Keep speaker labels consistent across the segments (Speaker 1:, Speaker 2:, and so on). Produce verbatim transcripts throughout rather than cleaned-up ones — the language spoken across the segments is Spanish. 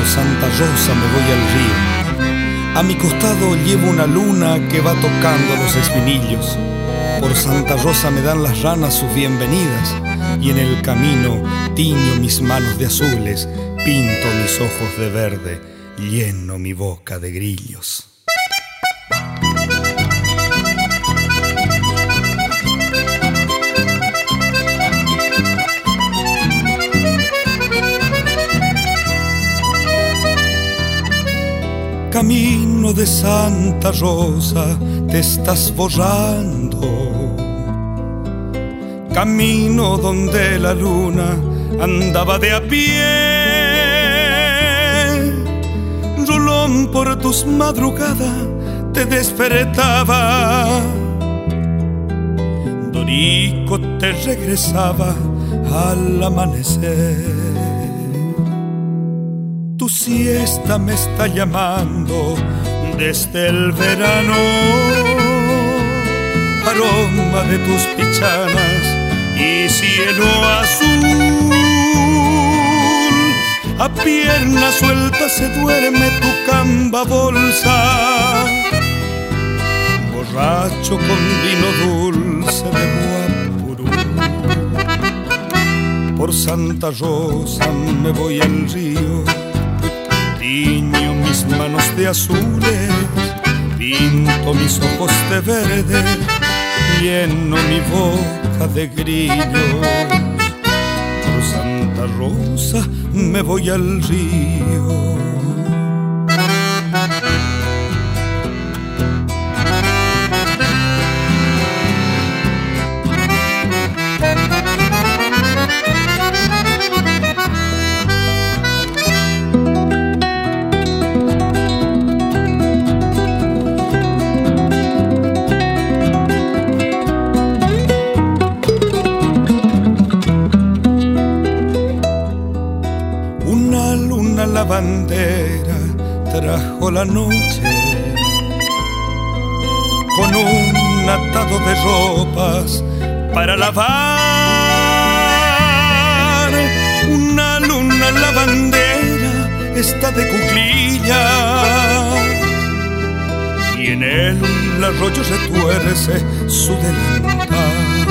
Speaker 1: Por Santa Rosa me voy al río. A mi costado llevo una luna que va tocando los espinillos. Por Santa Rosa me dan las ranas sus bienvenidas, y en el camino tiño mis manos de azules, pinto mis ojos de verde, lleno mi boca de grillos. Camino de Santa Rosa, te estás borrando. Camino donde la luna andaba de a pie. Rolón, por tus madrugadas te despertaba. Dorico te regresaba al amanecer. Tu siesta me está llamando desde el verano. Aroma de tus pichanas y cielo azul. A pierna suelta se duerme tu camba bolsa. Borracho con vino dulce de Guapurú. Por Santa Rosa me voy al río. Tiño mis manos de azules, pinto mis ojos de verde, lleno mi boca de grillos. Por Santa Rosa me voy al río. La bandera trajo la noche con un atado de ropas para lavar. Una luna la bandera está de cuclillas y en el arroyo retuerce su delantal.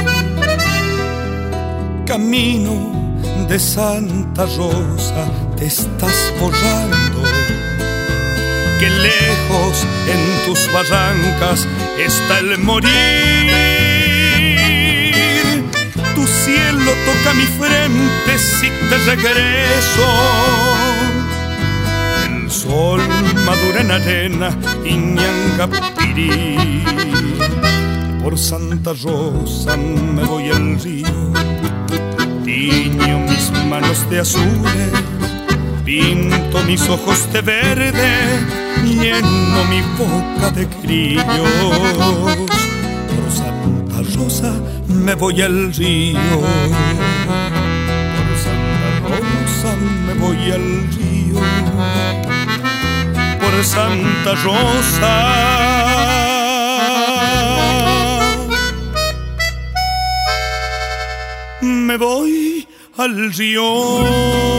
Speaker 1: Camino de Santa Rosa te estás borrando, que lejos en tus barrancas está el morir. Tu cielo toca mi frente si te regreso. El sol madura en arena y Ñangapirí. Por Santa Rosa me voy al río. Tiño mis manos de azules, pinto mis ojos de verde, lleno mi boca de grillos. Por Santa Rosa me voy al río. Por Santa Rosa me voy al río. Por Santa Rosa me voy al río.